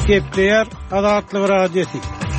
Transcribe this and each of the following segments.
Gepleyer Azatlyk Radiosu.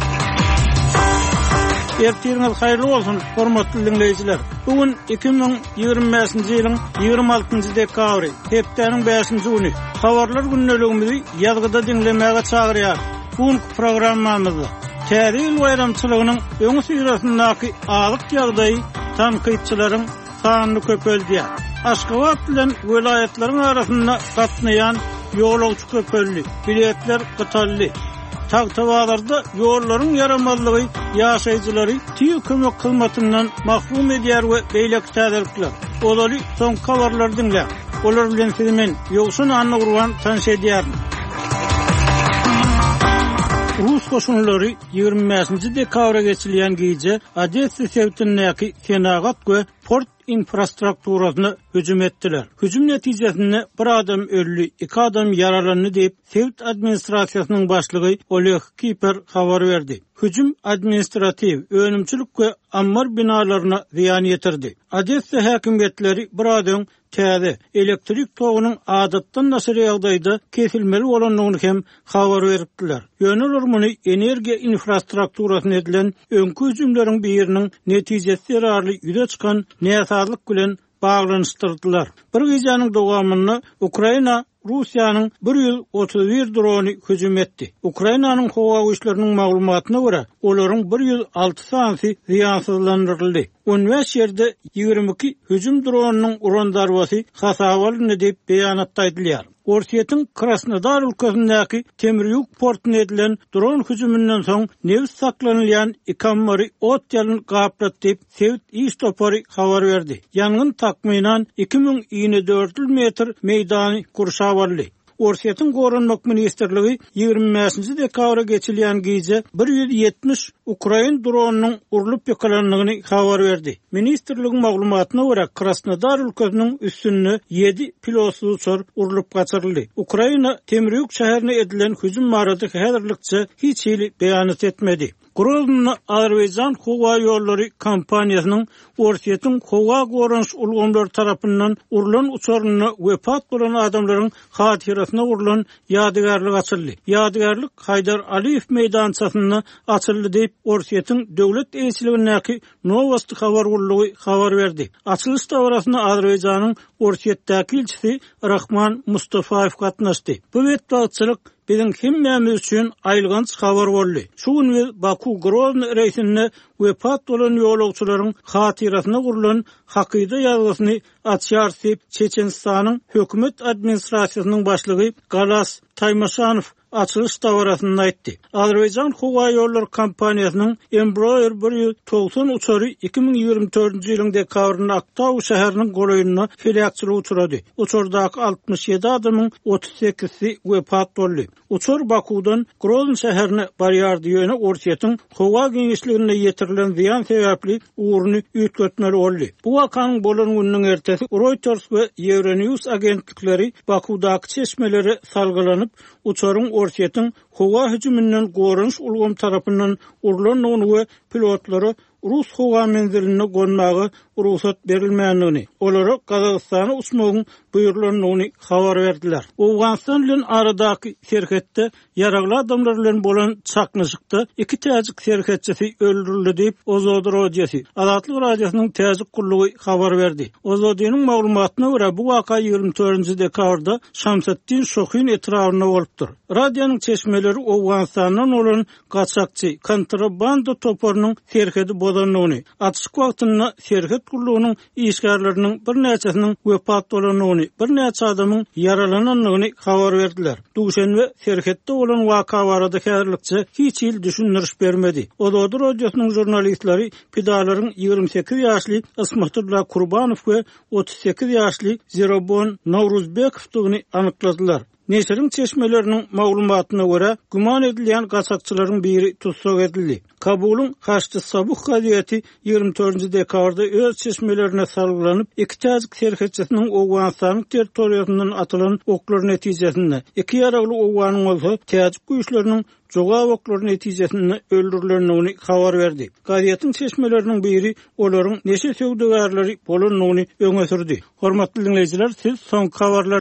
Ertiriniz hayırlı olsun, hormatly dinleyijiler. Bugün 2025-nji ýylyň 26-njy dekabry, hepdeniň 5-nji güni. Habarlar günneligimizi ýazgyda dinlemäge çagyrýar. Bugünkü programmamyzda täriýil bayramçylygynyň öňü sürasyndaky alyk ýagdaýy tanqytçylaryň sanyny köpeldiýär. Aşgabat bilen welaýatleriň arasynda gatnaýan ýolagçy köpeldi, biletler gytaldy. Tagtawalarda ýollaryň yaramazlygy ýaşaýjylary tüýü kömek kylmatyndan mahrum edýär we beýlek täzelikler. Olary soň kabarlar dinle. Olar bilen filmin ýogsun anny gurban tanşedýär. Rus koşunlary 25-nji dekabra geçilýän gece Odessa sewtindäki Senagat we port infrastrukturasyna hüjüm etdiler. Hüjüm netijesinde bir adam öldü, 2 adam yaralandy diýip Sevt administrasiýasynyň başlygy Oleg Kiper habar berdi. Hüjüm administrativ, önümçilik we ammar binalaryna ziyan ýetirdi. Odessa häkimetleri bir adam täze elektrik togunyň adatdan nasyr ýagdaýda kesilmeli bolanyny hem habar beripdiler. Ýöneler muny energiýa infrastrukturasyna edilen öňkü hüjümleriň biriniň netijesi ýararly ýüze çykan näsazlyk bilen baglanyşdyrdylar. Bir gecäniň dowamyny Ukraina Rusiýanyň 131 drony hüjüm etdi. Ukrainanyň howa güýçleriniň maglumatyna görä, olaryň 106 sany ziýansızlandyryldy. 15 ýerde 22 hüjüm dronynyň uran darbasy hasawalny diýip beýanatda edilýär. Orsiýetin Krasnodar ülkesindäki Temryuk portuna edilen dron hüjümünden soň news saklanylýan ikammary ot ýalyn gaplat diýip Sevt Istopary habar berdi. Ýangyn takmynan 2400 metr meýdany kurşa barly. Orsiýetin Gorunmak ministrligi 25-nji dekabra geçilýän gece 170 Ukrain dronunyň urulyp ýakalandygyny habar berdi. Ministrligiň maglumatyna görä Krasnodar ülkesiniň üstünde 7 pilotly uçur urulyp gaçyryldy. Ukraina Temryuk şäherine edilen hüjüm barada häzirlikçe hiç hili beýanat etmedi. Grozny Azerbaýjan howa ýollary kompaniýasynyň Orsiýetin howa gorunç ulgamlary tarapyndan urulan uçuryny wepat bolan adamlaryň hatirasyna urulan ýadygarlyk açyldy. Ýadygarlyk Haydar Aliýew meýdançasyna açyldy diýip Orsiýetin döwlet elçiligindäki Novosti habar gurulugy habar berdi. Açylyş dowrasyna Azerbaýjanyň Orsiýetdäki elçisi Rahman Mustafaew gatnaşdy. Bu wetbaçylyk bizim hemmemiz üçin aýlgans habar boldy. Şu gün Baku Grozny reýsinde wepat bolan ýolagçylaryň hatirasyna gurulan hakyda ýazgysyny açýar diýip Çeçenistanyň hökümet administrasiýasynyň başlygy Galas Taýmaşanow açylyş dowrasyna aýtdy. Azerbaýjan howa ýolları kompaniýasynyň Embraer 190 uçary 2024-nji ýylyň dekabrynda Aktaw şäheriniň goraýynyna felakçylyk uçurady. Uçurdaky 67 adamyň 38-i wepat boldy. Uçur Bakudan Grozny şäherine barýardy ýöne Orsiýetin howa geňişligine ýetirilen ziyan sebäpli uğurny üýtgetmeli boldy. Bu wakanyň bolan günüň ertesi Reuters we Euronews agentlikleri Bakudaky çeşmeleri salgylanyp uçuryň Orsiýetin howa hüjümünden gorunç ulgam tarapyndan urulanyny we pilotlary Rus howa menziline gonmagy ruhsat berilmänligini, olara Kazakstana uçmagyň buýrulanyny habar berdiler. Awganistan bilen aradaky serhetde yaragly adamlar bilen bolan çaknyşykda 2 täzik serhetçisi öldürildi diýip Ozod Radiosu, Azatlyk Radiosynyň täzik gurulugy habar berdi. Ozodynyň maglumatyna görä bu waka 24-nji dekabrda Şamsaddin Şohyn etrawyna bolupdyr. Radionyň çeşmeleri Awganistandan olan gaçakçy kontrabanda toparynyň serhedi bozanyny, atışyk wagtynda serhet gurulugynyň işgärleriniň bir näçesiniň wepat bolanyny, bir näçe adamyň yaralananyny habar berdiler. Duşenbe serhetde olan waka barada häzirlikçe hiç hil düşündiriş bermedi. Ozod Radiosynyň jurnalistleri pidalaryň 28 ýaşly Ismatullah Kurbanow we 38 ýaşly Zerobon Nowruzbekowyny anykladylar. Neşriň çeşmeleriniň maglumatyna görä, guman edilýän gaçakçylaryň biri tutsak edildi. Kabulyň Haçdy Sabuh gazieti 24-nji dekabrda öz çeşmelerine salgylanyp 2 täzik serhetçisiniň Awganistanyň territoriýasyndan atylan oklary netijesinde 2 yaragly Awganyň bolsa täzik güýçleriniň jogab oklary netijesinde öldürilendigini habar berdi. Gazetiň çeşmeleriniň biri olaryň neşe söwdegarlary bolanyny öňe sürdi. Hormatly dinleyijiler, siz soňky habarlar